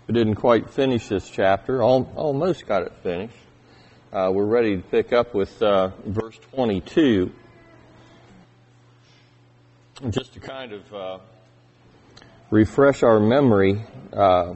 We didn't quite finish this chapter. Almost got it finished. We're ready to pick up with verse 22. Just to kind of refresh our memory, if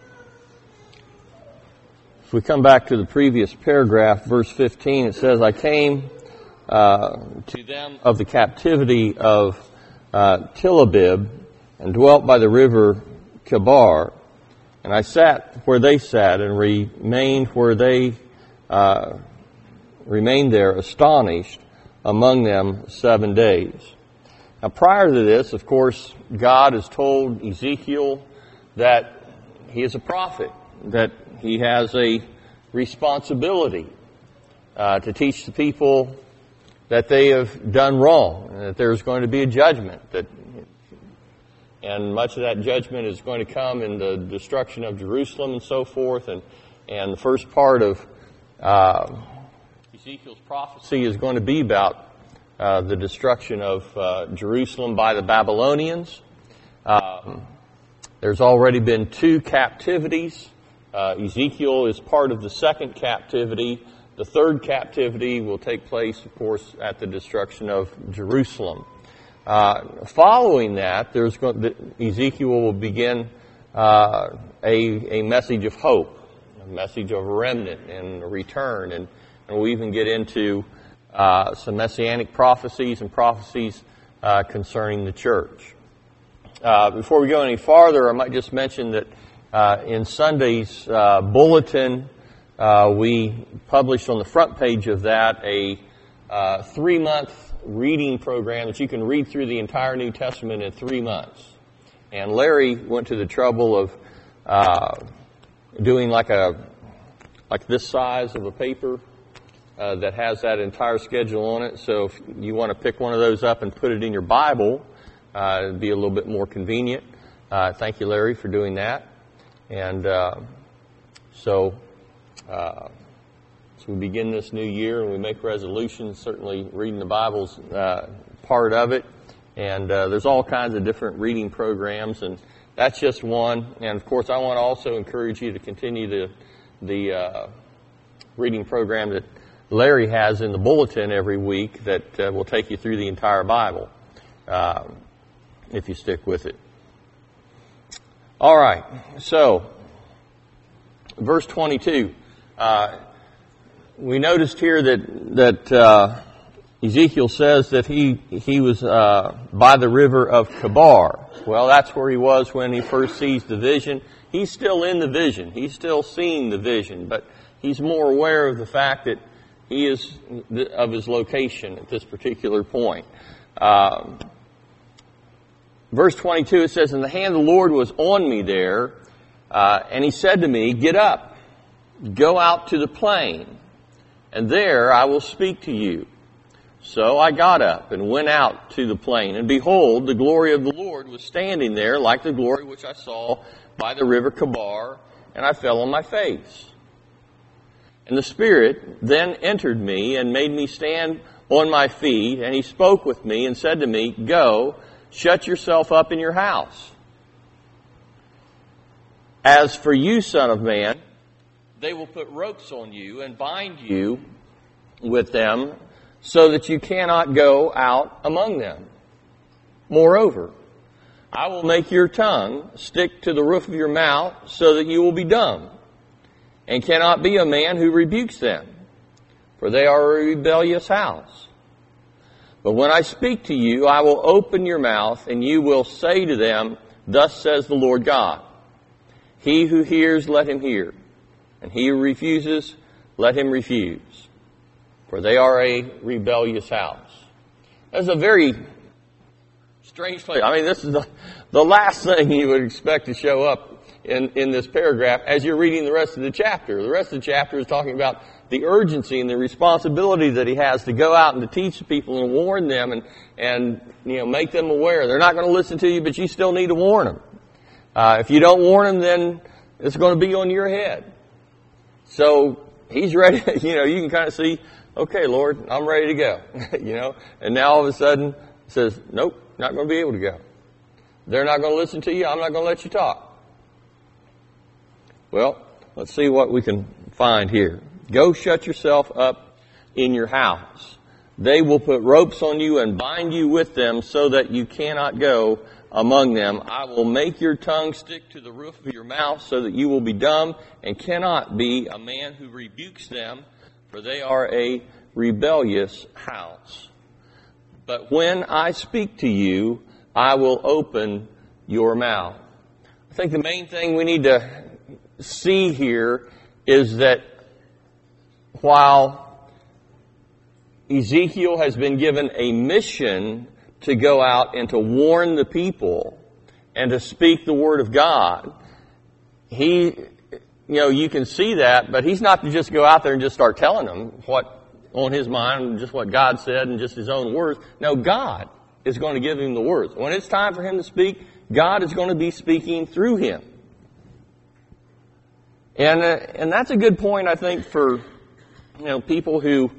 we come back to the previous paragraph, verse 15, it says, I came to them of the captivity of Tel-Abib and dwelt by the river Kebar. And I sat where they sat and remained where they remained there, astonished among them 7 days. Now, prior to this, of course, God has told Ezekiel that he is a prophet, that he has a responsibility to teach the people that they have done wrong, and that there's going to be a judgment, and much of that judgment is going to come in the destruction of Jerusalem and so forth. And the first part of Ezekiel's prophecy is going to be about the destruction of Jerusalem by the Babylonians. There's already been 2 captivities. Ezekiel is part of the second captivity. The third captivity will take place, of course, at the destruction of Jerusalem. Following that, Ezekiel will begin a message of hope, a message of a remnant and a return, and we'll even get into some messianic prophecies and prophecies concerning the church. Before we go any farther, I might just mention that in Sunday's bulletin, we published on the front page of that a 3-month reading program that you can read through the entire New Testament in 3 months. And Larry went to the trouble of doing like this size of a paper that has that entire schedule on it. So if you want to pick one of those up and put it in your Bible, it'd be a little bit more convenient. Thank you, Larry, for doing that. And so we begin this new year and we make resolutions. Certainly reading the Bible's part of it. And there's all kinds of different reading programs, and that's just one. And of course, I want to also encourage you to continue the reading program that Larry has in the bulletin every week that will take you through the entire Bible if you stick with it. All right, so verse 22. We noticed here that Ezekiel says that he was by the river of Kebar. Well, that's where he was when he first sees the vision. He's still in the vision. He's still seeing the vision, but he's more aware of the fact that he is of his location at this particular point. Verse 22, it says, And the hand of the Lord was on me there, and he said to me, Get up, go out to the plain, and there I will speak to you. So I got up and went out to the plain, and behold, the glory of the Lord was standing there like the glory which I saw by the river Kebar, and I fell on my face. And the Spirit then entered me and made me stand on my feet, and he spoke with me and said to me, Go, shut yourself up in your house. As for you, son of man, they will put ropes on you and bind you with them so that you cannot go out among them. Moreover, I will make your tongue stick to the roof of your mouth so that you will be dumb and cannot be a man who rebukes them, for they are a rebellious house. But when I speak to you, I will open your mouth and you will say to them, Thus says the Lord God. He who hears, let him hear. And he who refuses, let him refuse. For they are a rebellious house. That's a very strange place. I mean, this is the last thing you would expect to show up in this paragraph as you're reading the rest of the chapter. The rest of the chapter is talking about the urgency and the responsibility that he has to go out and to teach the people and warn them and make them aware. They're not going to listen to you, but you still need to warn them. If you don't warn them, then it's going to be on your head. So he's ready. You can kind of see, okay, Lord, I'm ready to go. And now all of a sudden it says, nope, not going to be able to go. They're not going to listen to you. I'm not going to let you talk. Well, let's see what we can find here. Go shut yourself up in your house. They will put ropes on you and bind you with them so that you cannot go among them. I will make your tongue stick to the roof of your mouth so that you will be dumb and cannot be a man who rebukes them, for they are a rebellious house. But when I speak to you, I will open your mouth. I think the main thing we need to see here is that while Ezekiel has been given a mission to go out and to warn the people and to speak the word of God, you can see that, but he's not to just go out there and just start telling them what on his mind, just what God said and just his own words. No, God is going to give him the words. When it's time for him to speak, God is going to be speaking through him. And that's a good point, I think, for people who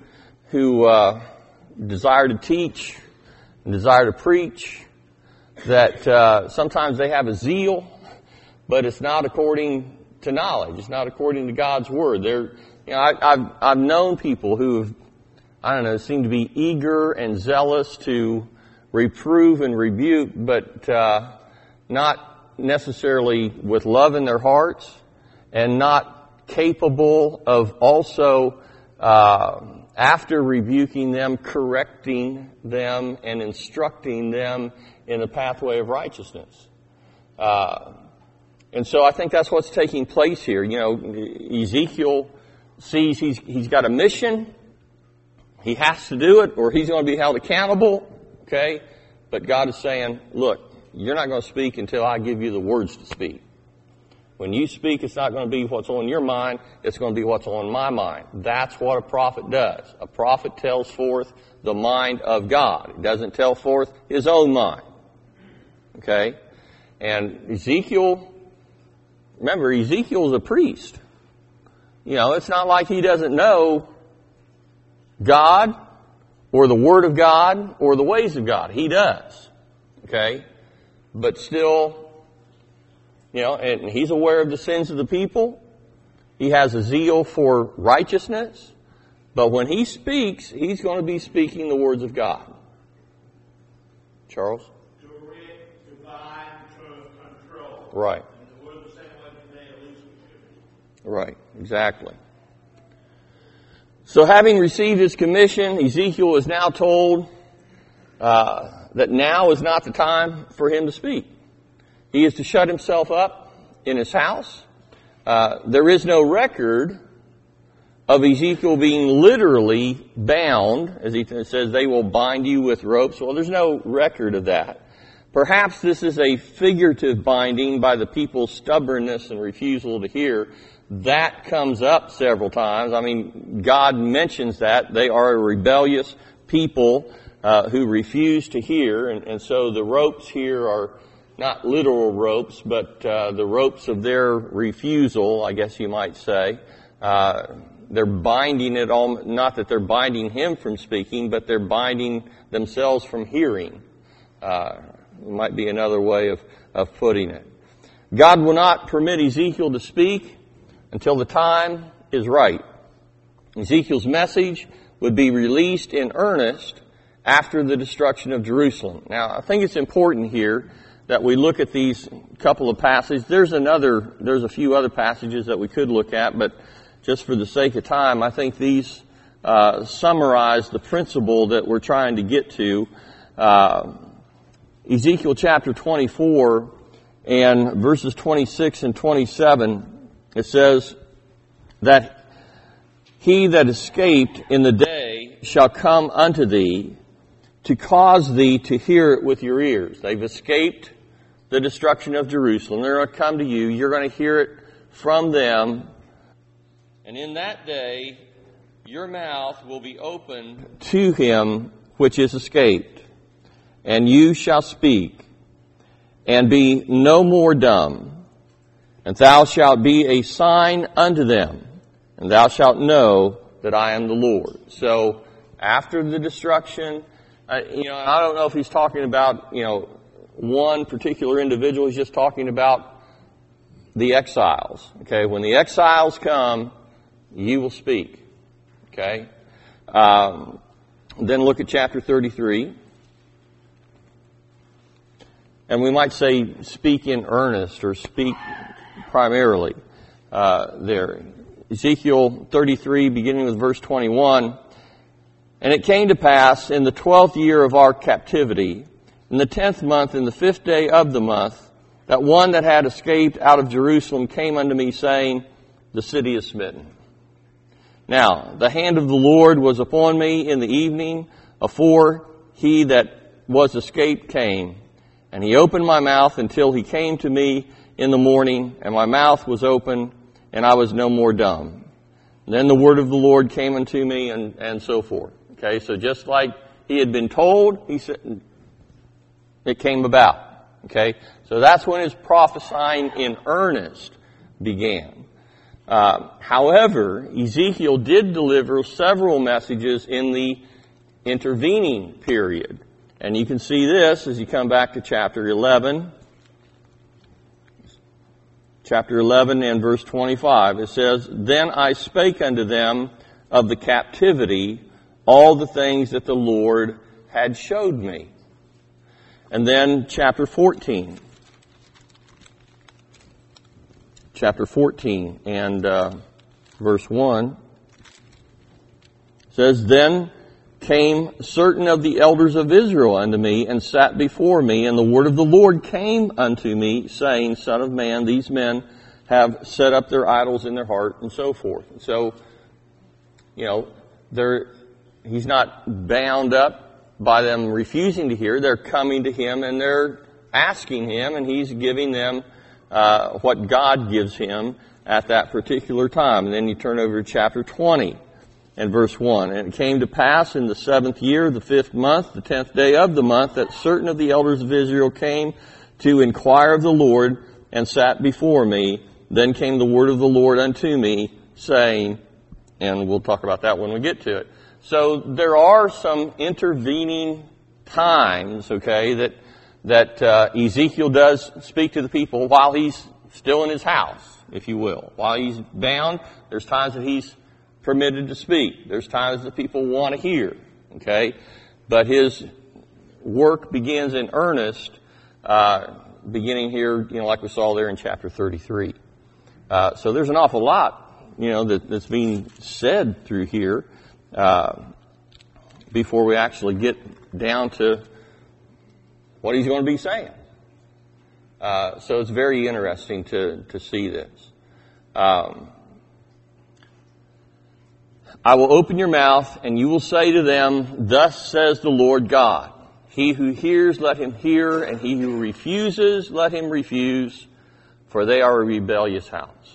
desire to teach and desire to preach, that sometimes they have a zeal, but it's not according to knowledge. It's not according to God's word. I've known people who seem to be eager and zealous to reprove and rebuke, but not necessarily with love in their hearts, and not capable of also after rebuking them, correcting them and instructing them in the pathway of righteousness. And so I think that's what's taking place here. Ezekiel sees he's got a mission. He has to do it or he's going to be held accountable. Okay? But God is saying, look, you're not going to speak until I give you the words to speak. When you speak, it's not going to be what's on your mind. It's going to be what's on my mind. That's what a prophet does. A prophet tells forth the mind of God. He doesn't tell forth his own mind. Okay? And Ezekiel, remember, Ezekiel is a priest. It's not like he doesn't know God or the Word of God or the ways of God. He does. Okay? But still, and he's aware of the sins of the people. He has a zeal for righteousness. But when he speaks, he's going to be speaking the words of God. Charles? Direct, divine, control. Right. And the word the same way today, at least we should be. Right, exactly. So having received his commission, Ezekiel is now told that now is not the time for him to speak. He is to shut himself up in his house. There is no record of Ezekiel being literally bound. As he says, they will bind you with ropes. Well, there's no record of that. Perhaps this is a figurative binding by the people's stubbornness and refusal to hear. That comes up several times. God mentions that. They are a rebellious people who refuse to hear. And so the ropes here are not literal ropes, but the ropes of their refusal, I guess you might say. They're binding it all, not that they're binding him from speaking, but they're binding themselves from hearing. Might be another way of putting it. God will not permit Ezekiel to speak until the time is right. Ezekiel's message would be released in earnest after the destruction of Jerusalem. Now, I think it's important here that we look at these couple of passages. There's a few other passages that we could look at, but just for the sake of time, I think these summarize the principle that we're trying to get to. Ezekiel chapter 24 and verses 26 and 27, it says that he that escaped in the day shall come unto thee to cause thee to hear it with your ears. They've escaped the destruction of Jerusalem. They're going to come to you. You're going to hear it from them. And in that day, your mouth will be opened to him which is escaped. And you shall speak, and be no more dumb. And thou shalt be a sign unto them, and thou shalt know that I am the Lord. So, after the destruction, I don't know if he's talking about, one particular individual. He's just talking about the exiles. Okay, when the exiles come, you will speak. Okay, then look at chapter 33. And we might say speak in earnest or speak primarily there. Ezekiel 33, beginning with verse 21. And it came to pass in the 12th year of our captivity, in the 10th month, in the 5th day of the month, that one that had escaped out of Jerusalem came unto me, saying, the city is smitten. Now, the hand of the Lord was upon me in the evening, afore he that was escaped came. And he opened my mouth until he came to me in the morning, and my mouth was open, and I was no more dumb. And then the word of the Lord came unto me, and so forth. Okay, so just like he had been told, he said, it came about. Okay, so that's when his prophesying in earnest began. However, Ezekiel did deliver several messages in the intervening period. And you can see this as you come back to chapter 11. Chapter 11 and verse 25. It says, Then I spake unto them of the captivity all the things that the Lord had showed me. And then chapter 14. Chapter 14 and verse 1 says, Then came certain of the elders of Israel unto me, and sat before me, and the word of the Lord came unto me, saying, Son of man, these men have set up their idols in their heart, and so forth. And so, he's not bound up by them refusing to hear. They're coming to him, and they're asking him, and he's giving them what God gives him at that particular time. And then you turn over to chapter 20. And verse 1, And it came to pass in the 7th year, the 5th month, the 10th day of the month, that certain of the elders of Israel came to inquire of the Lord, and sat before me. Then came the word of the Lord unto me, saying, and we'll talk about that when we get to it. So there are some intervening times, okay, that Ezekiel does speak to the people while he's still in his house, if you will. While he's bound, there's times that he's permitted to speak. There's times that people want to hear, okay? But his work begins in earnest, beginning here, like we saw there in chapter 33. So there's an awful lot, that's being said through here, before we actually get down to what he's going to be saying. So it's very interesting to see this. I will open your mouth, and you will say to them, Thus says the Lord God. He who hears, let him hear, and he who refuses, let him refuse, for they are a rebellious house.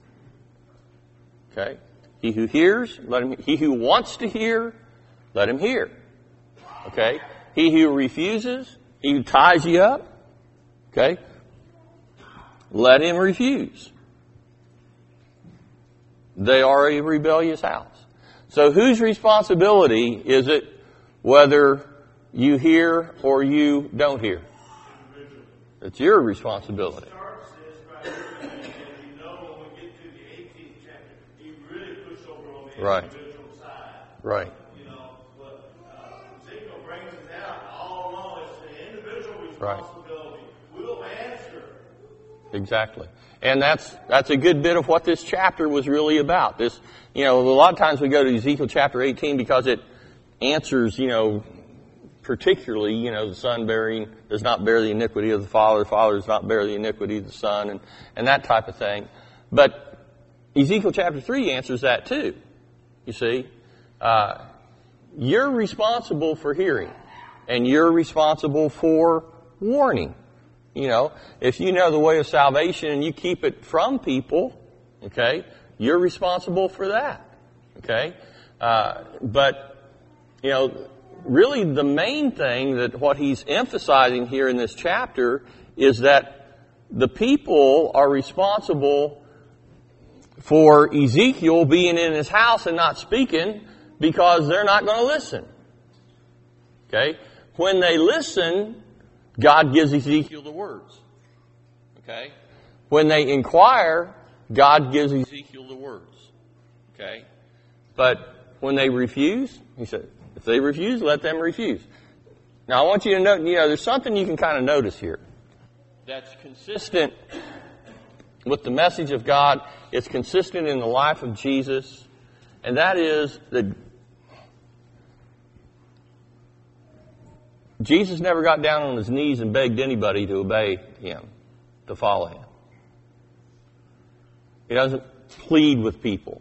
Okay? He who hears, let him. He who wants to hear, let him hear. Okay? He who refuses, he who ties you up, okay? Let him refuse. They are a rebellious house. So whose responsibility is it whether you hear or you don't hear? It's your responsibility. Starts this by looking at, when we get to the 18th chapter, he really puts over on the individual side. Right. But Ezekiel brings it out all along. It's the individual responsibility. We'll answer. Exactly. And that's a good bit of what this chapter was really about. This, a lot of times we go to Ezekiel chapter 18 because it answers, particularly, the son does not bear the iniquity of the father does not bear the iniquity of the son, and that type of thing. But Ezekiel chapter 3 answers that too. You see, you're responsible for hearing, and you're responsible for warning. If you know the way of salvation and you keep it from people, okay, you're responsible for that, okay? But, really the main thing that what he's emphasizing here in this chapter is that the people are responsible for Ezekiel being in his house and not speaking because they're not going to listen. Okay? When they listen, God gives Ezekiel the words. Okay? When they inquire, God gives Ezekiel the words. Okay? But when they refuse, he said, if they refuse, let them refuse. Now I want you to note, there's something you can kind of notice here that's consistent with the message of God. It's consistent in the life of Jesus. And that is that Jesus never got down on his knees and begged anybody to obey him, to follow him. He doesn't plead with people.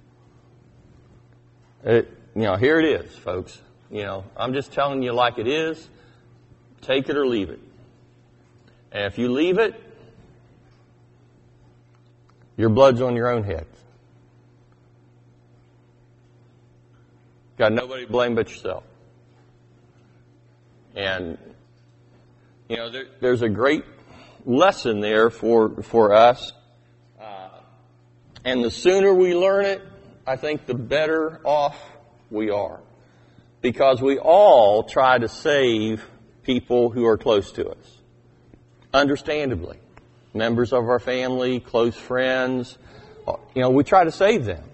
Here it is, folks. I'm just telling you like it is. Take it or leave it. And if you leave it, your blood's on your own head. Got nobody to blame but yourself. And, there's a great lesson there for us. And the sooner we learn it, I think the better off we are. Because we all try to save people who are close to us. Understandably. Members of our family, close friends. We try to save them.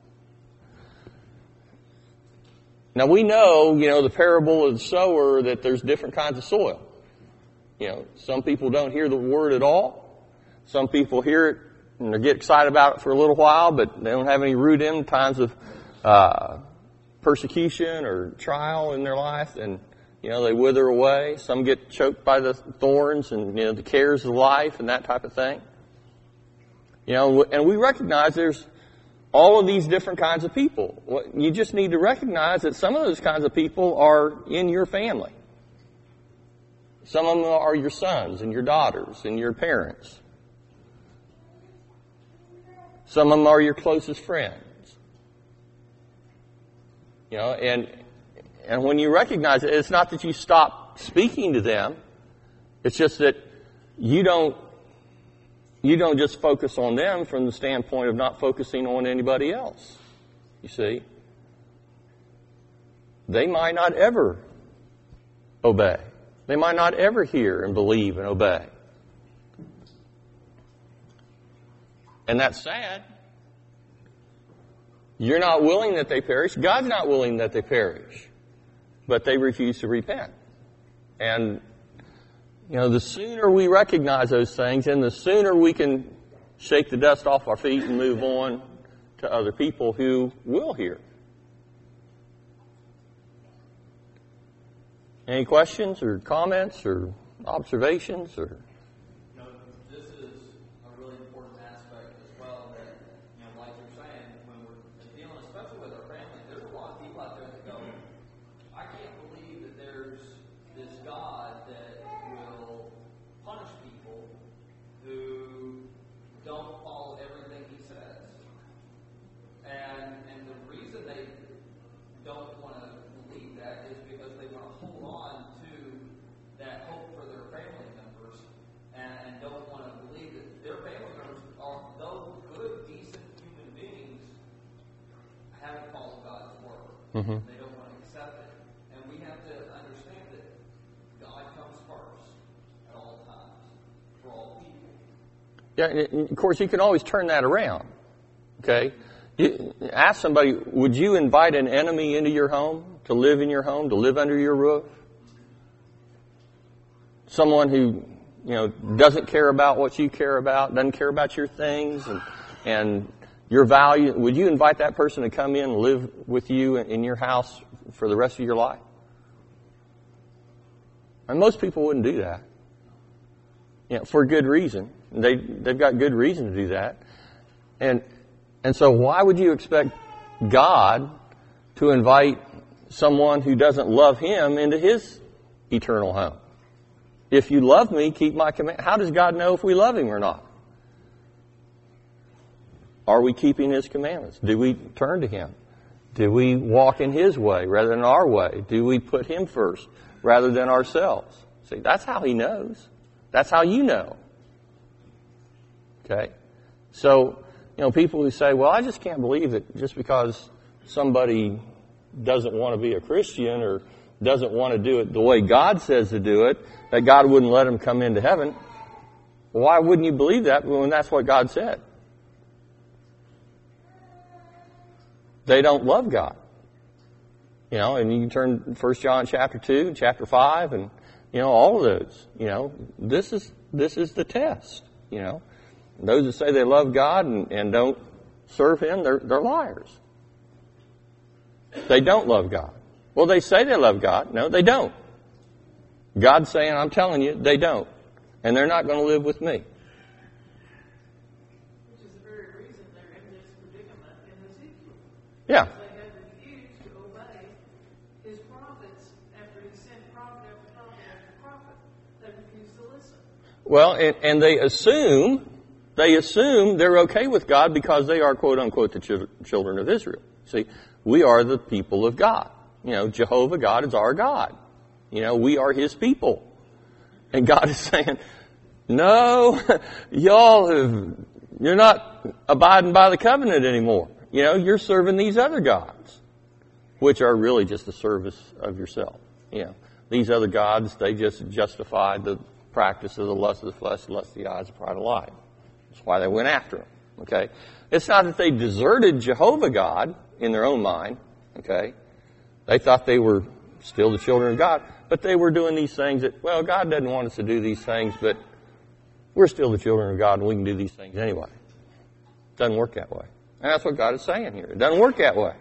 Now we know, the parable of the sower, that there's different kinds of soil. Some people don't hear the word at all. Some people hear it and they get excited about it for a little while, but they don't have any root in times of persecution or trial in their life, and they wither away. Some get choked by the thorns and the cares of life and that type of thing. And we recognize there's all of these different kinds of people. You just need to recognize that some of those kinds of people are in your family. Some of them are your sons and your daughters and your parents. Some of them are your closest friends. And when you recognize it, it's not that you stop speaking to them. It's just that you don't just focus on them from the standpoint of not focusing on anybody else. You see? They might not ever obey. They might not ever hear and believe and obey. And that's sad. You're not willing that they perish. God's not willing that they perish. But they refuse to repent. And, the sooner we recognize those things and the sooner we can shake the dust off our feet and move on to other people who will hear. Any questions or comments or observations or? This is a really important aspect as well that, like you're saying, when we're dealing, especially with our family, there's a lot of people out there that go, I can't believe that there's this God that will punish people who don't follow everything he says. And the reason they don't want to believe that is because they want to hold on to that hope for their family members and don't want to believe that their family members, though good, decent human beings, haven't followed God's word. Mm-hmm. They don't want to accept it. And we have to understand that God comes first at all times for all people. Yeah, and of course, you can always turn that around. Okay? You ask somebody, would you invite an enemy into your home, to live in your home, to live under your roof? Someone who, doesn't care about what you care about, doesn't care about your things and your value. Would you invite that person to come in and live with you in your house for the rest of your life? And most people wouldn't do that. For good reason. They've got good reason to do that. And so why would you expect God to invite someone who doesn't love him into his eternal home? If you love me, keep my command. How does God know if we love him or not? Are we keeping his commandments? Do we turn to him? Do we walk in his way rather than our way? Do we put him first rather than ourselves? See, that's how he knows. That's how you know. Okay? So, people who say, well, I just can't believe that just because somebody doesn't want to be a Christian or doesn't want to do it the way God says to do it, that God wouldn't let them come into heaven. Why wouldn't you believe that when that's what God said? They don't love God. And you can turn 1 John chapter 2, chapter 5, and, all of those. This is the test, Those that say they love God and don't serve Him, they're liars. They don't love God. Well, they say they love God. No, they don't. God's saying, I'm telling you, they don't. And they're not going to live with me. Which is the very reason they're in this predicament in Ezekiel. Yeah. They had refused to obey His prophets after He sent prophet after prophet after prophet. They refused to listen. Well, and they assume they're okay with God because they are, quote unquote, the children of Israel. See, we are the people of God. Jehovah God is our God. We are His people. And God is saying, no, you're not abiding by the covenant anymore. You're serving these other gods, which are really just a service of yourself. These other gods, they just justify the practice of the lust of the flesh, the lust of the eyes, the pride of life. That's why they went after Him. Okay? It's not that they deserted Jehovah God in their own mind. Okay? They thought they were still the children of God, but they were doing these things that, well, God doesn't want us to do these things, but we're still the children of God and we can do these things anyway. It doesn't work that way. And that's what God is saying here. It doesn't work that way.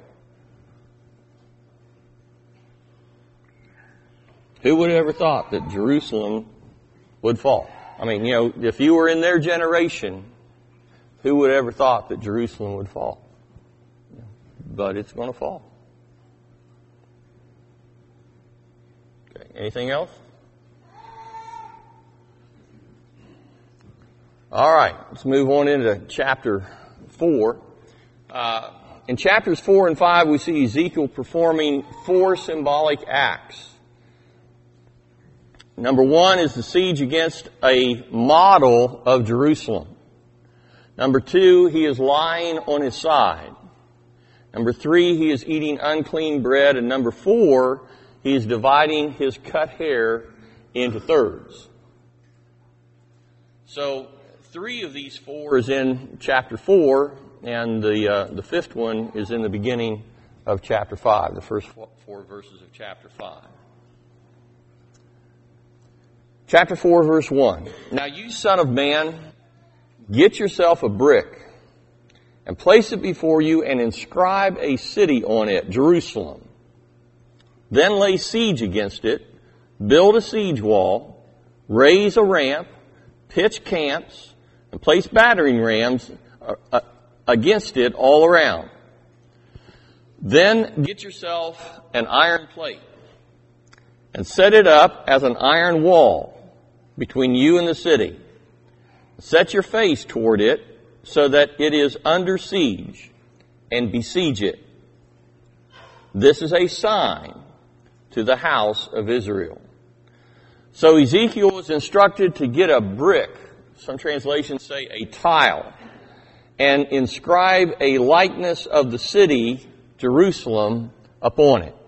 Who would have ever thought that Jerusalem would fall? I mean, if you were in their generation, who would have ever thought that Jerusalem would fall? But it's going to fall. Okay. Anything else? All right. Let's move on into chapter 4. In chapters 4 and 5, we see Ezekiel performing 4 symbolic acts. Number 1 is the siege against a model of Jerusalem. Number 2, he is lying on his side. Number 3, he is eating unclean bread. And number 4, he is dividing his cut hair into thirds. So 3 of these 4 is in chapter 4, and the 5th one is in the beginning of chapter 5, the first 4 verses of chapter 5. Chapter 4, verse 1. Now you, son of man, get yourself a brick and place it before you and inscribe a city on it, Jerusalem. Then lay siege against it, build a siege wall, raise a ramp, pitch camps, and place battering rams against it all around. Then get yourself an iron plate and set it up as an iron wall between you and the city. Set your face toward it so that it is under siege, and besiege it. This is a sign to the house of Israel. So Ezekiel was instructed to get a brick, some translations say a tile, and inscribe a likeness of the city, Jerusalem, upon it.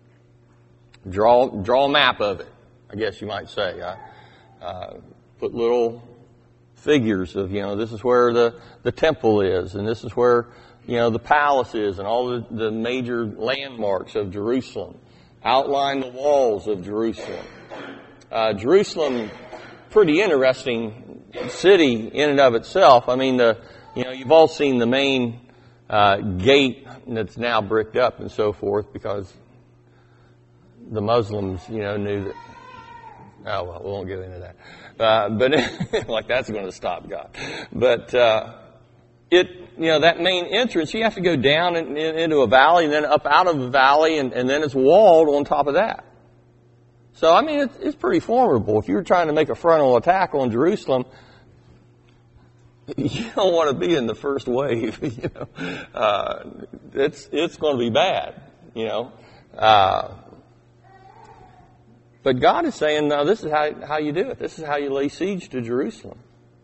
Draw a map of it, I guess you might say. Put little figures of, this is where the temple is, and this is where, the palace is, and all the major landmarks of Jerusalem. Outline the walls of Jerusalem. Jerusalem, pretty interesting city in and of itself. I mean, you've all seen the main gate that's now bricked up and so forth because the Muslims, knew that. Oh, well, we won't get into that. But like that's going to stop God. But that main entrance, you have to go down into a valley and then up out of the valley, and then it's walled on top of that. So, I mean, it's pretty formidable. If you're trying to make a frontal attack on Jerusalem, you don't want to be in the first wave. It's going to be bad. But God is saying, no, this is how you do it. This is how you lay siege to Jerusalem.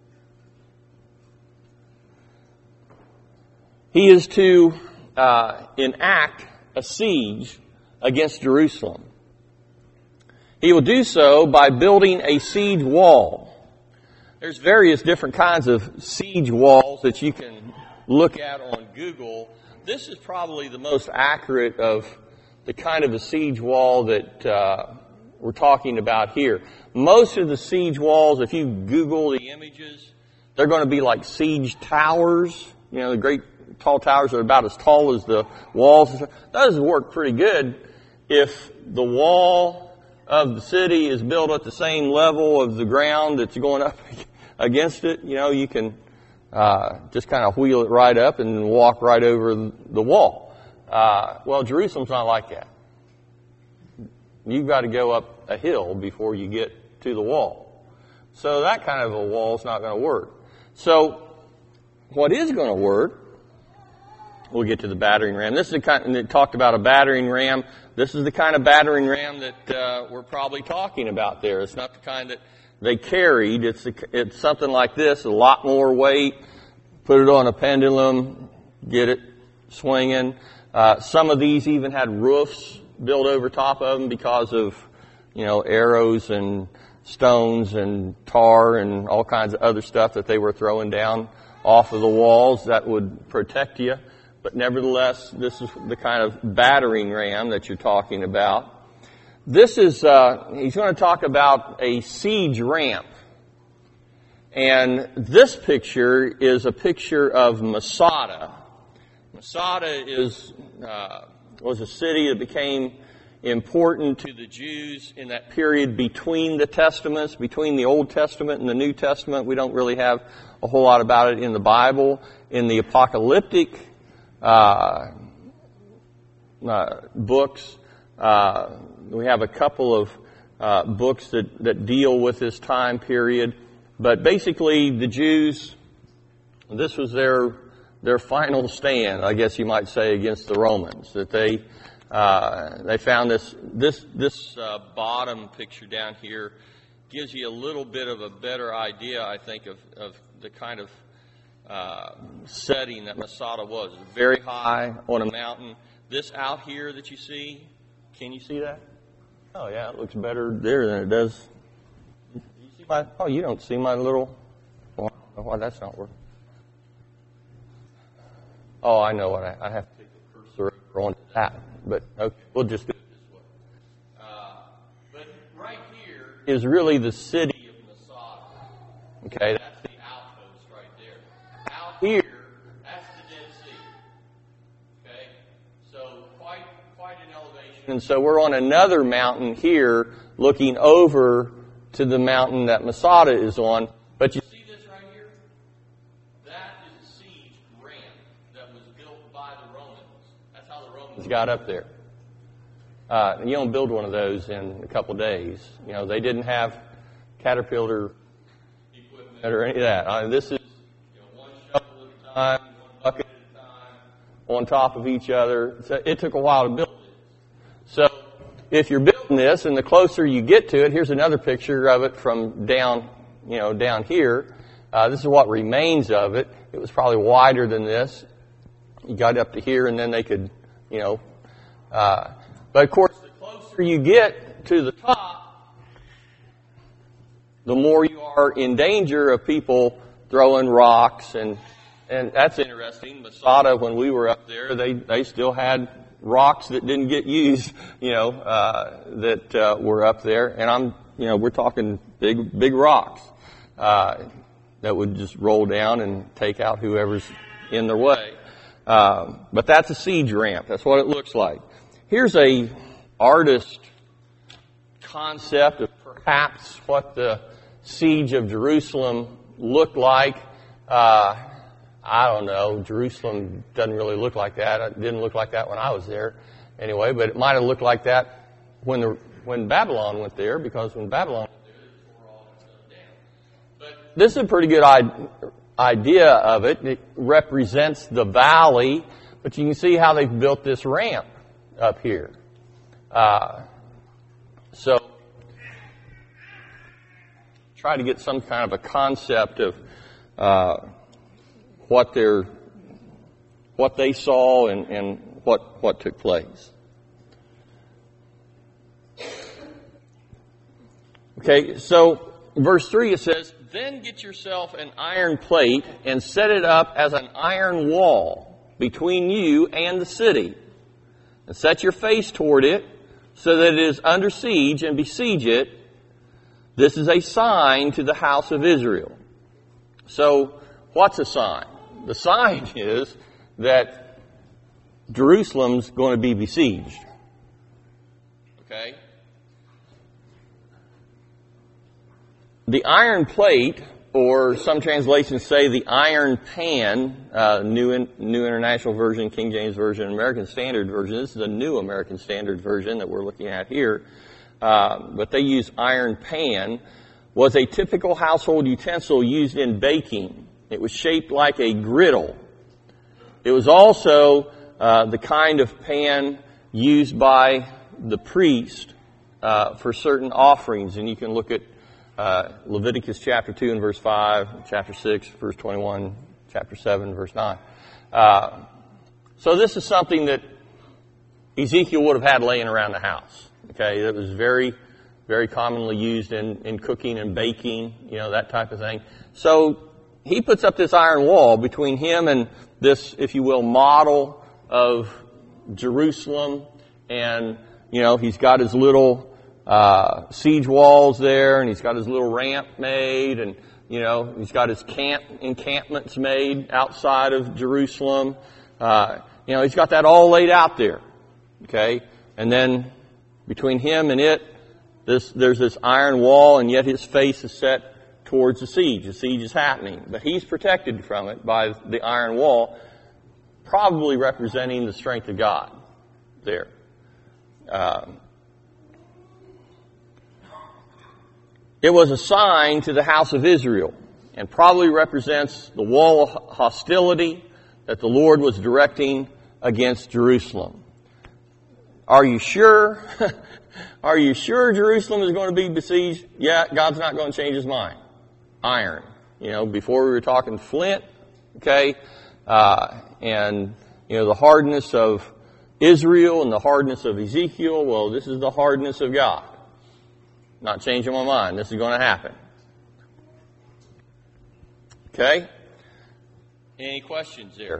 He is to enact a siege against Jerusalem. He will do so by building a siege wall. There's various different kinds of siege walls that you can look at on Google. This is probably the most accurate of the kind of a siege wall that we're talking about here. Most of the siege walls, if you Google the images, they're going to be like siege towers. You know, the great tall towers are about as tall as the walls. Those work pretty good if the wall of the city is built at the same level of the ground that's going up against it. You know, you can just kind of wheel it right up and walk right over the wall. Well, Jerusalem's not like that. You've got to go up a hill before you get to the wall. So that kind of a wall is not going to work. So what is going to work, we'll get to the battering ram. This is the kind, and it talked about a battering ram. This is the kind of battering ram that we're probably talking about there. It's not the kind that they carried. It's something like this, a lot more weight. Put it on a pendulum, get it swinging. Some of these even had roofs built over top of them because of, you know, arrows and stones and tar and all kinds of other stuff that they were throwing down off of the walls that would protect you. But nevertheless, this is the kind of battering ram that you're talking about. This is, he's going to talk about a siege ramp. And this picture is a picture of Masada. Masada was a city that became important to the Jews in that period between the Testaments, between the Old Testament and the New Testament. We don't really have a whole lot about it in the Bible. In the apocalyptic books, we have a couple of books that deal with this time period. But basically, the Jews, this was their final stand, I guess you might say, against the Romans. That they found this bottom picture down here gives you a little bit of a better idea, I think, of the kind of setting that Masada was. Very high on a mountain. This out here that you see, can you see that? Oh yeah, it looks better there than it does. You see my? Oh, you don't see my little. Oh, why that's not working. Oh, I know what I have to take the cursor over onto that. But okay, we'll just do it this way. But right here is really the city of Masada. Okay, that's the outpost right there. Out here, that's the Dead Sea. Okay, so quite an elevation. And so we're on another mountain here, looking over to the mountain that Masada is on. But you see this right here? That is a siege ramp that was built by the Romans. That's how the Romans got up there. You don't build one of those in a couple days. You know, they didn't have Caterpillar equipment or any of that. This is one shovel at a time, one bucket at a time, on top of each other. So it took a while to build this. So if you're building this, and the closer you get to it, here's another picture of it from down here. This is what remains of it. It was probably wider than this. You got up to here, and then they could, but of course, the closer you get to the top, the more you are in danger of people throwing rocks, and that's interesting. Masada, when we were up there, they still had rocks that didn't get used, that were up there, and we're talking big rocks that would just roll down and take out whoever's in their way. But that's a siege ramp. That's what it looks like. Here's a artist concept of perhaps what the siege of Jerusalem looked like. I don't know. Jerusalem doesn't really look like that. It didn't look like that when I was there, anyway. But it might have looked like that when Babylon went there, because when Babylon went there, they tore all that stuff down. But this is a pretty good idea of it. It represents the valley, but you can see how they've built this ramp up here. So try to get some kind of a concept of what they saw and what took place. Okay, so verse 3 it says, "Then get yourself an iron plate and set it up as an iron wall between you and the city. And set your face toward it so that it is under siege, and besiege it. This is a sign to the house of Israel." So, what's a sign? The sign is that Jerusalem's going to be besieged. Okay? The iron plate, or some translations say the iron pan, New International Version, King James Version, American Standard Version. This is a New American Standard Version that we're looking at here. But they use iron pan, was a typical household utensil used in baking. It was shaped like a griddle. It was also the kind of pan used by the priest for certain offerings. And you can look at Leviticus chapter 2 and verse 5, chapter 6, verse 21, chapter 7, verse 9. So this is something that Ezekiel would have had laying around the house. Okay, that was very, very commonly used in cooking and baking, that type of thing. So he puts up this iron wall between him and this, if you will, model of Jerusalem. And, he's got his little siege walls there, and he's got his little ramp made, and, he's got his encampments made outside of Jerusalem. He's got that all laid out there. Okay? And then between him and it, there's this iron wall, and yet his face is set towards the siege. The siege is happening. But he's protected from it by the iron wall, probably representing the strength of God there. It was a sign to the house of Israel, and probably represents the wall of hostility that the Lord was directing against Jerusalem. Are you sure? Are you sure Jerusalem is going to be besieged? Yeah, God's not going to change his mind. Iron. Before we were talking flint, okay? And, the hardness of Israel and the hardness of Ezekiel. Well, this is the hardness of God. Not changing my mind. This is going to happen. Okay? Any questions there?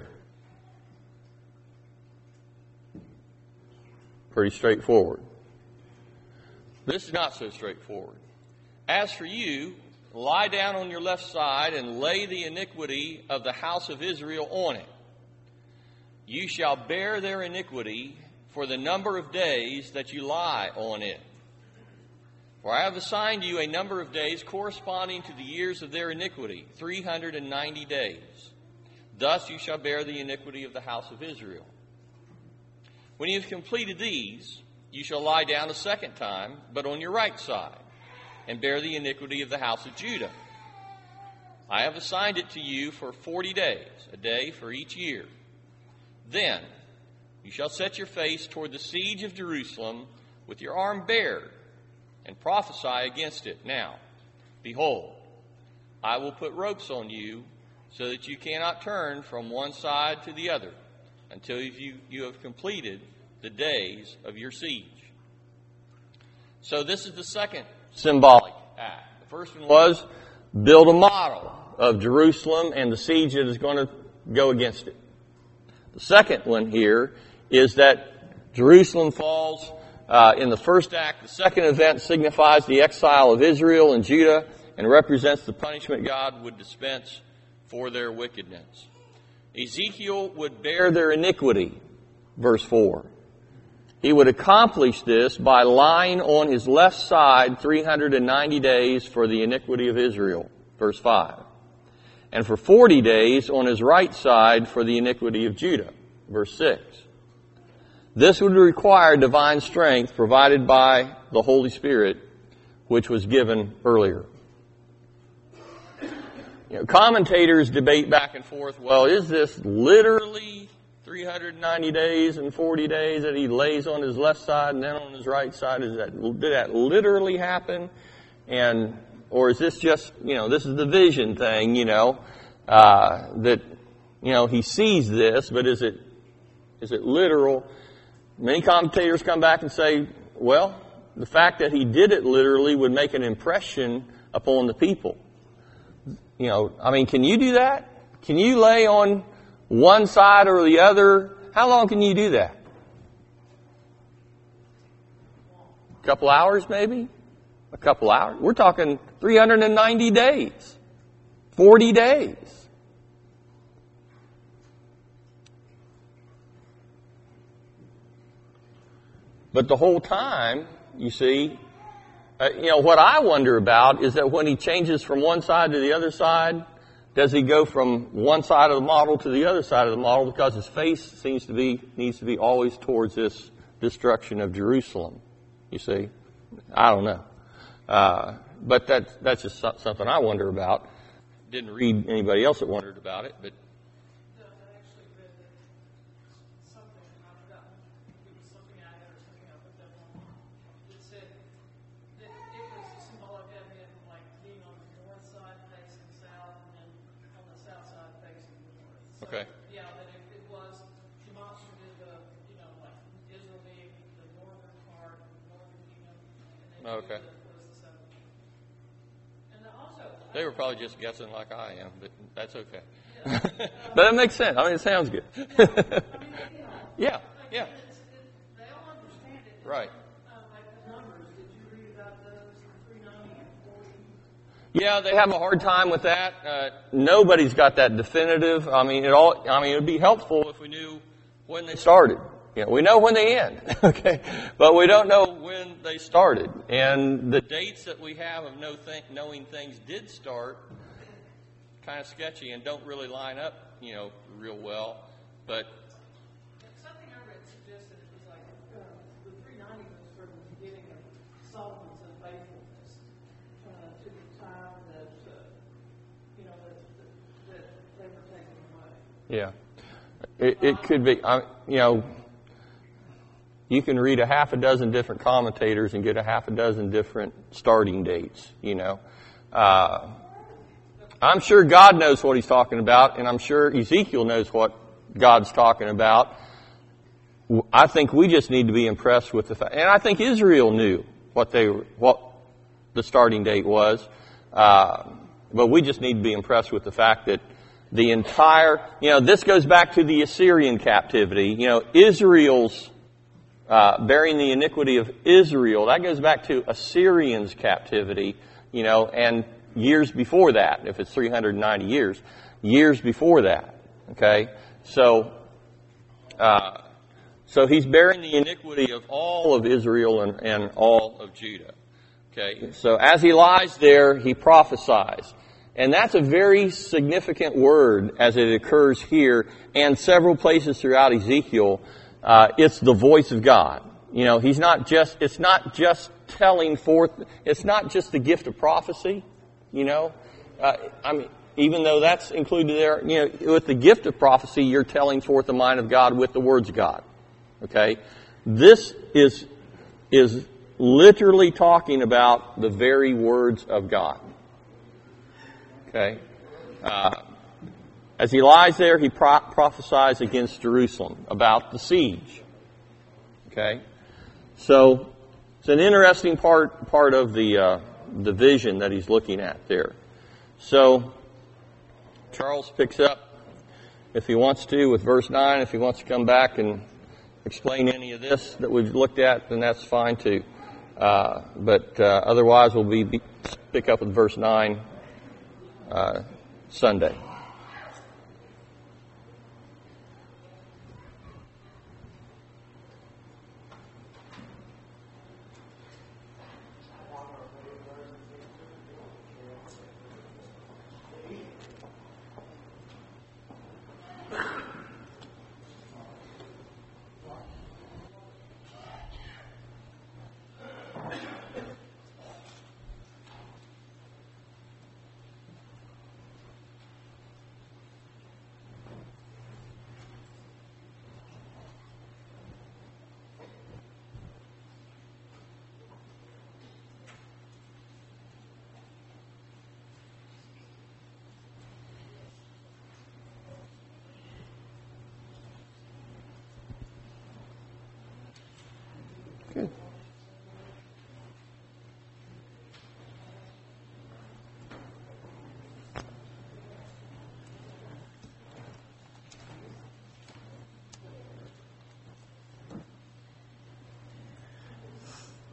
Pretty straightforward. This is not so straightforward. "As for you, lie down on your left side and lay the iniquity of the house of Israel on it. You shall bear their iniquity for the number of days that you lie on it. For I have assigned you a number of days corresponding to the years of their iniquity, 390 days. Thus you shall bear the iniquity of the house of Israel. When you have completed these, you shall lie down a second time, but on your right side, and bear the iniquity of the house of Judah. I have assigned it to you for 40 days, a day for each year. Then you shall set your face toward the siege of Jerusalem with your arm bared, and prophesy against it. Now, behold, I will put ropes on you so that you cannot turn from one side to the other until you have completed the days of your siege." So this is the second symbolic act. The first one was build a model of Jerusalem and the siege that is going to go against it. The second one here is that Jerusalem falls in the first act. The second event signifies the exile of Israel and Judah and represents the punishment God would dispense for their wickedness. Ezekiel would bear their iniquity, verse 4. He would accomplish this by lying on his left side 390 days for the iniquity of Israel, verse 5. And for 40 days on his right side for the iniquity of Judah, verse 6. This would require divine strength provided by the Holy Spirit, which was given earlier. Commentators debate back and forth, well, is this literally 390 days and 40 days that he lays on his left side and then on his right side? Did that literally happen? Or is this just, this is the vision thing, that, he sees this, but is it literal? Many commentators come back and say, well, the fact that he did it literally would make an impression upon the people. You know, I mean, can you do that? Can you lay on one side or the other? How long can you do that? A couple hours, maybe? A couple hours? We're talking 390 days. 40 days. But the whole time, you see, what I wonder about is that when he changes from one side to the other side, does he go from one side of the model to the other side of the model because his face needs to be always towards this destruction of Jerusalem? You see, I don't know, but that's just something I wonder about. Didn't read anybody else that wondered about it, but. Okay. Yeah, that it was demonstrative of, like Israel being the northern part, the northern kingdom, and then Okay. was the southern kingdom. And also, They were probably just guessing like I am, but that's okay. But it makes sense. I mean, it sounds good. Yeah, yeah. They all understand it. Right. Like the numbers, did you read about those 390 and 40? Yeah, they have a hard time with that. Nobody's got that definitive. I mean, it would be helpful if we knew when they started. We know when they end, okay, but we don't know when they started. And the dates that we have of knowing things did start, kind of sketchy and don't really line up, real well. But something I read suggested it was like the 390 was from the beginning of Solomon's unfaithfulness to the time that that they were taken away. yeah, it could be. You can read a half a dozen different commentators and get a half a dozen different starting dates. I'm sure God knows what He's talking about, and I'm sure Ezekiel knows what God's talking about. I think we just need to be impressed with the fact, and I think Israel knew what the starting date was, but we just need to be impressed with the fact that the entire, this goes back to the Assyrian captivity. Israel's bearing the iniquity of Israel, that goes back to Assyrians' captivity, and years before that, if it's 390 years before that. Okay? So he's bearing the iniquity of all of Israel and all of Judah. Okay? So as he lies there, he prophesies. And that's a very significant word as it occurs here and several places throughout Ezekiel. It's the voice of God. It's not just telling forth, it's not just the gift of prophecy, even though that's included there, with the gift of prophecy, you're telling forth the mind of God with the words of God. Okay? This is literally talking about the very words of God. Okay? As he lies there, he prophesies against Jerusalem about the siege. Okay? So it's an interesting part of the vision that he's looking at there. So Charles picks up, if he wants to, with verse 9. If he wants to come back and explain any of this that we've looked at, then that's fine too. But otherwise, we'll pick up with verse 9 Sunday.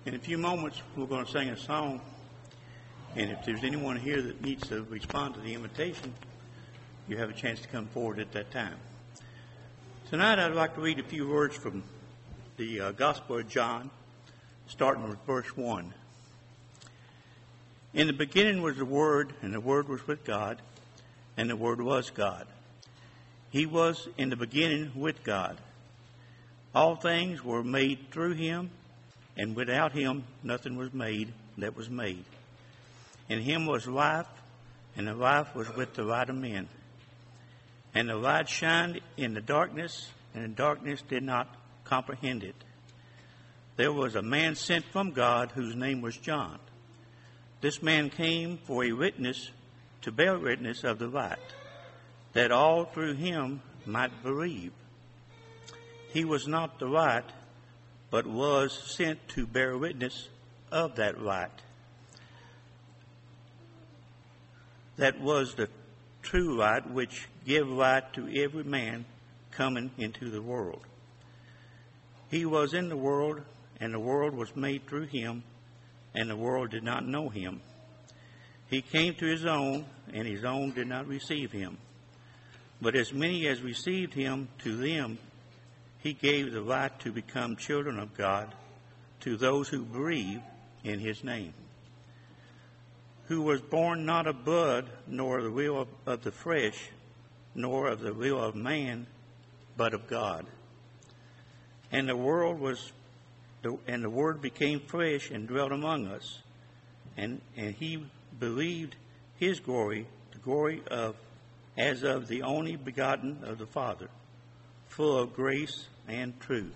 In a few moments, we're going to sing a song, and if there's anyone here that needs to respond to the invitation, you have a chance to come forward at that time. Tonight, I'd like to read a few words from the Gospel of John, starting with verse 1. In the beginning was the Word, and the Word was with God, and the Word was God. He was in the beginning with God. All things were made through him, and without him nothing was made that was made. In him was life, and the life was with the light of men. And the light shined in the darkness, and the darkness did not comprehend it. There was a man sent from God whose name was John. This man came for a witness, to bear witness of the light, that all through him might believe. He was not the light, but was sent to bear witness of that light. That was the true light which give light to every man coming into the world. He was in the world, and the world was made through him, and the world did not know him. He came to his own, and his own did not receive him. But as many as received him, to them he gave the right to become children of God, to those who believe in his name, who was born not of blood, nor the will of the flesh, nor of the will of man, but of God. And the Word became flesh and dwelt among us, and he believed his glory, the glory of as of the only begotten of the Father, full of grace and truth.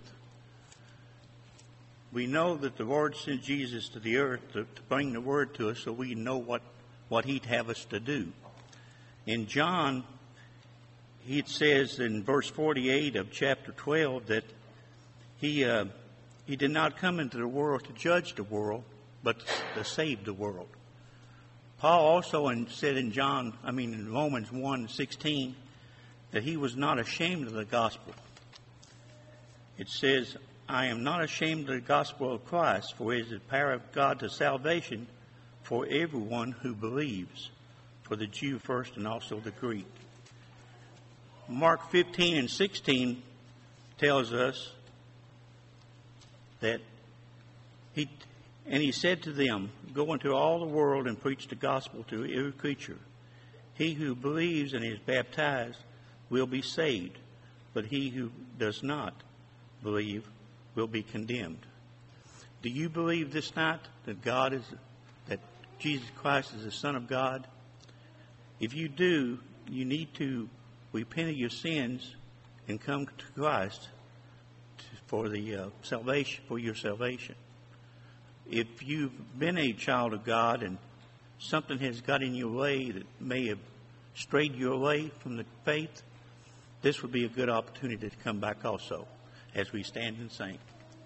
We know that the Lord sent Jesus to the earth to bring the Word to us so we know what he'd have us to do. In John, it says in verse 48 of chapter 12 that he did not come into the world to judge the world, but to save the world. Paul also said in Romans 1:16, that he was not ashamed of the gospel. It says, I am not ashamed of the gospel of Christ, for it is the power of God to salvation for everyone who believes, for the Jew first and also the Greek. Mark 15:16 tells us that he said to them, go into all the world and preach the gospel to every creature. He who believes and is baptized will be saved, but he who does not believe will be condemned. Do you believe this night that Jesus Christ is the Son of God? If you do, you need to repent of your sins and come to Christ for your salvation. If you've been a child of God and something has got in your way that may have strayed you away from the faith, this would be a good opportunity to come back also as we stand and sing.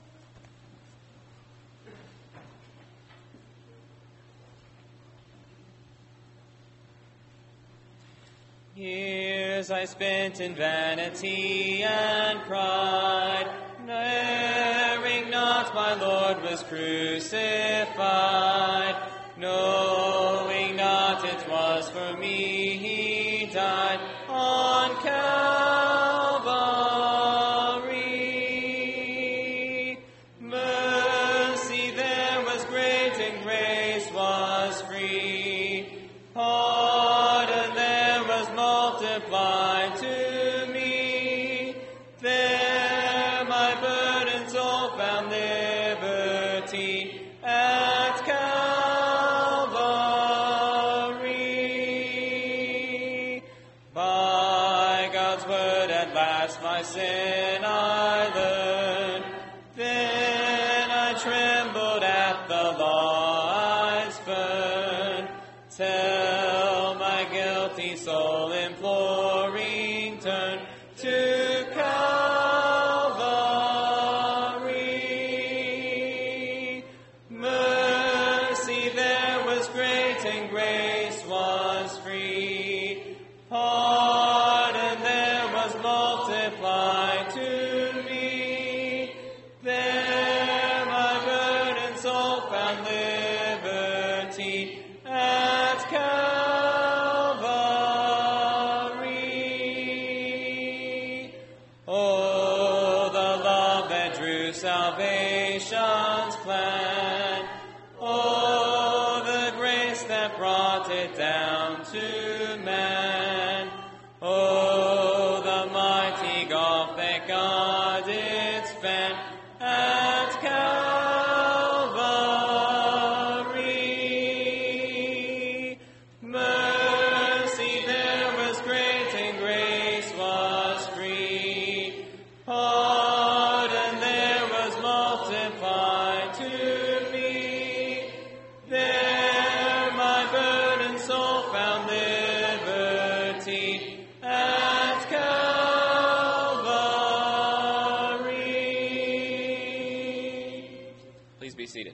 Years I spent in vanity and pride, knowing not my Lord was crucified, knowing not it was for me he died on Calvary. Mercy there was great and grace was free. Pardon there was multiplied to me. There my burdens all found liberty at Calvary. By God's word at last my sin I learned. Then I trembled at the law I spurned. Till my guilty soul imploring turned to Calvary. Mercy there was great and grace was free. Pardon there was multiplied to me. There my burdens all to salvation's plan. Oh, the grace that brought it down to man. Oh, the mighty gulf that God did span at Calvary. Mercy there was great and grace was free. Pardon there was multiplied to me. There my burdened soul found liberty at Calvary. Please be seated.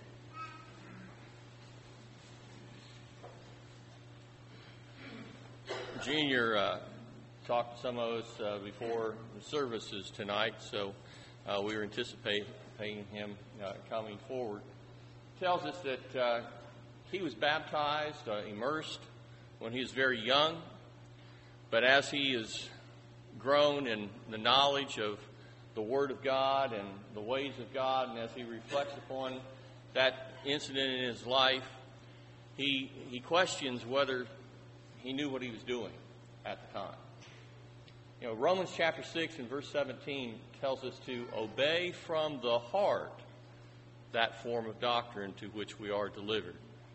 Junior talked to some of us before the services tonight, so we were anticipating him coming forward. Tells us that he was baptized, immersed when he was very young, but as he has grown in the knowledge of the Word of God and the ways of God, and as he reflects upon that incident in his life, he questions whether he knew what he was doing at the time. You know, Romans chapter 6 and verse 17 tells us to obey from the heart that form of doctrine to which we are delivered.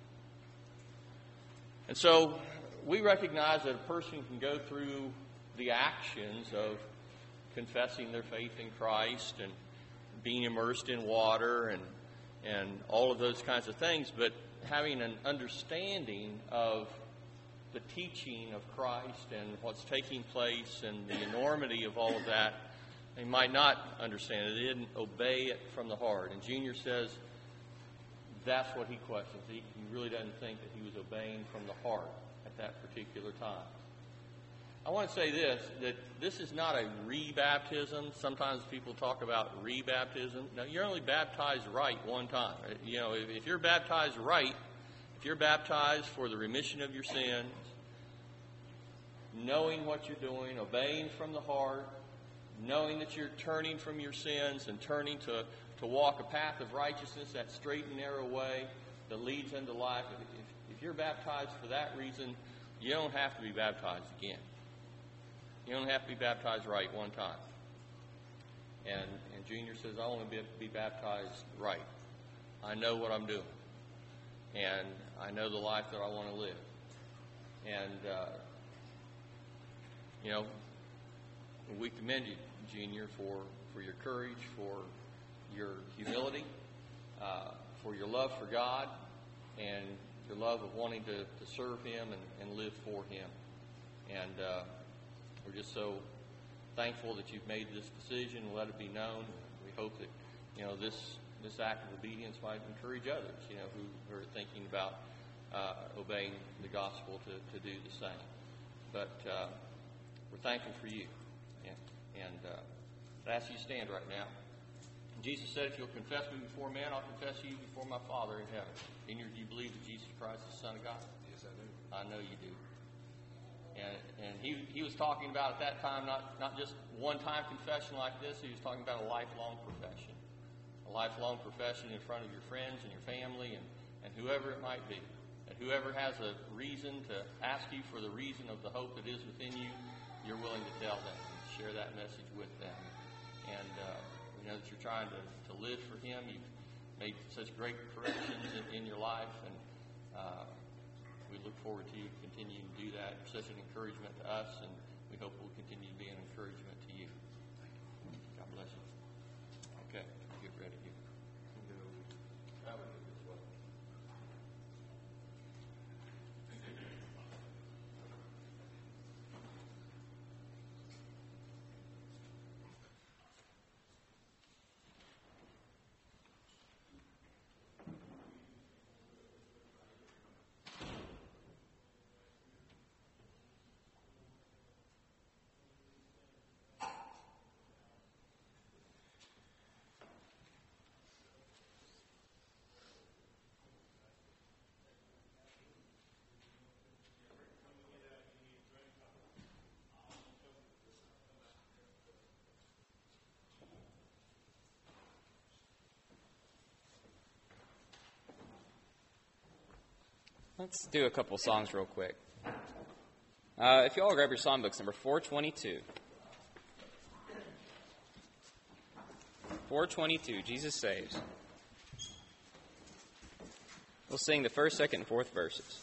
And so we recognize that a person can go through the actions of confessing their faith in Christ and being immersed in water and all of those kinds of things, but having an understanding of the teaching of Christ and what's taking place and the enormity of all of that, they might not understand it. They didn't obey it from the heart. And Junior says that's what he questions. He really doesn't think that he was obeying from the heart at that particular time. I want to say this, that this is not a rebaptism. Sometimes people talk about rebaptism. No, you're only baptized right one time. You know, if you're baptized right, if you're baptized for the remission of your sins, knowing what you're doing, obeying from the heart, knowing that you're turning from your sins and turning to walk a path of righteousness, that straight and narrow way that leads into life, if you're baptized for that reason, you don't have to be baptized again. You don't have to be baptized right one time. And Junior says, I want to be baptized right. I know what I'm doing. And I know the life that I want to live. And, you know, we commend you, Junior, for your courage, for your humility, for your love for God, and your love of wanting to serve Him and live for Him. And we're just so thankful that you've made this decision and let it be known. We hope that, you know, this act of obedience might encourage others, you know, who are thinking about obeying the gospel to do the same. But we're thankful for you. And I ask you to stand right now. Jesus said, if you'll confess me before man, I'll confess you before my Father in heaven. Junior, do you believe that Jesus Christ is the Son of God? Yes, I do. I know you do. And he was talking about at that time not just one-time confession like this. He was talking about a lifelong profession. A lifelong profession in front of your friends and your family and whoever it might be. And whoever has a reason to ask you for the reason of the hope that is within you, you're willing to tell them and share that message with them. And we know that you're trying to live for Him. You've made such great corrections in your life, and we look forward to you continuing to do that. You're such an encouragement to us, and we hope we'll continue to be an encouragement to you. God bless you. Okay, get ready here. That would be as well. Let's do a couple songs real quick. If you all grab your songbooks, number 422. 422, Jesus Saves. We'll sing the first, second, and fourth verses.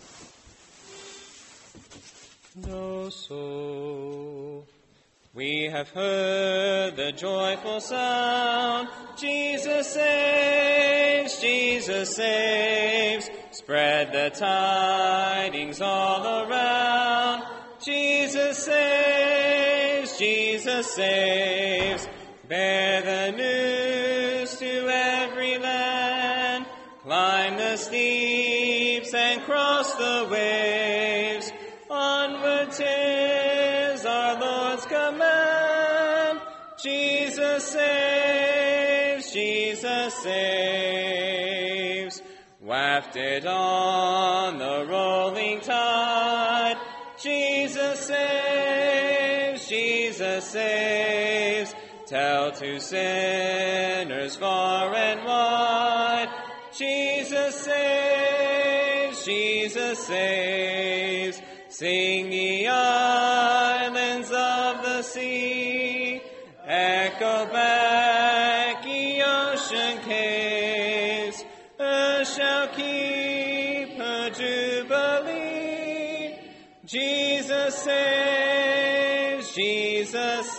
No soul, we have heard the joyful sound. Jesus saves, Jesus saves. Spread the tidings all around. Jesus saves, Jesus saves. Bear the news to every land. Climb the steeps and cross the waves. Onward 'tis our Lord's command. Jesus saves, Jesus saves. Wafted on the rolling tide. Jesus saves, Jesus saves. Tell to sinners far and wide. Jesus saves, Jesus saves. Sing the islands of the sea. Echo back ye ocean caves. Earth shall keep her jubilee. Jesus saves, Jesus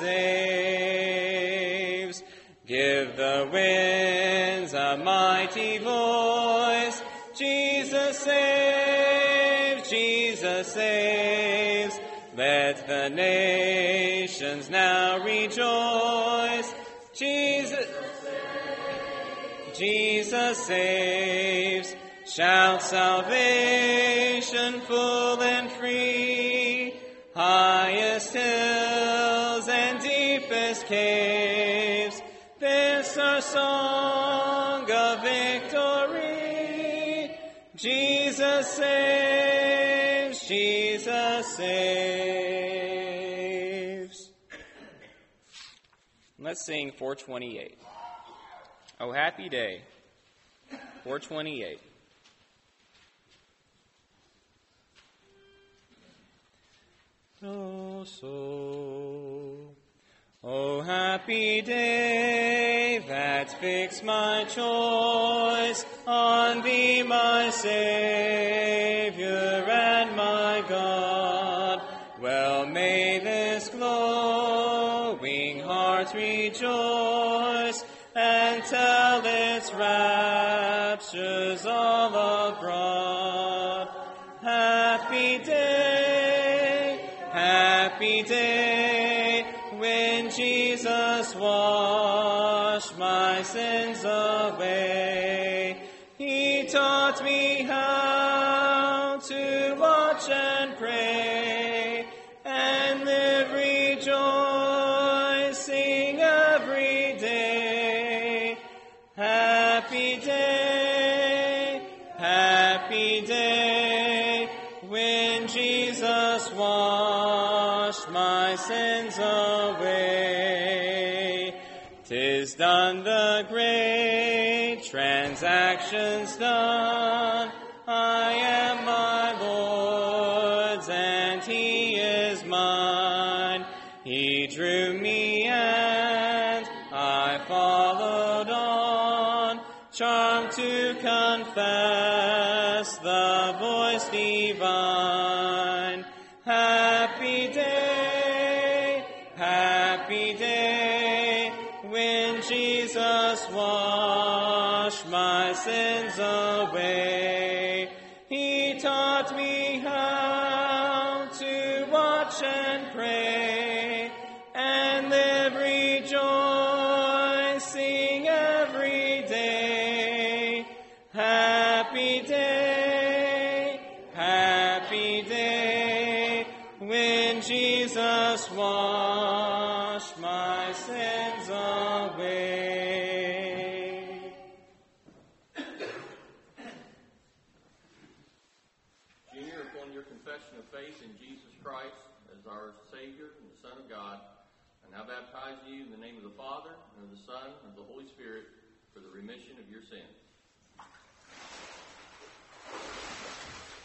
saves. Give the winds a mighty voice. Jesus saves, Jesus saves. Let the nations now rejoice. Jesus saves. Shout salvation full and free. Highest hills and deepest caves. This our song of victory. Jesus saves, Jesus saves. Let's sing 428. Oh, happy day. 428. Oh, soul. Oh, happy day that fixed my choice on thee, my Savior and my God. Well, may this glowing heart rejoice and tell its raptures all abroad. Happy day, when Jesus washed my sins away. He taught me how to watch and pray and live rejoicing every day. Happy day, when Jesus washed my sins away. 'Tis done, the great transaction's done. I am my Lord's and He is mine. He drew me and I followed on, charmed to confess the voice divine. Happy day, when Jesus washed my sins away. He taught me how to watch and pray and live rejoicing every day. Happy day, when Jesus washed my sins away. Junior, upon your confession of faith in Jesus Christ as our Savior and the Son of God, I now baptize you in the name of the Father, and of the Son, and of the Holy Spirit, for the remission of your sins.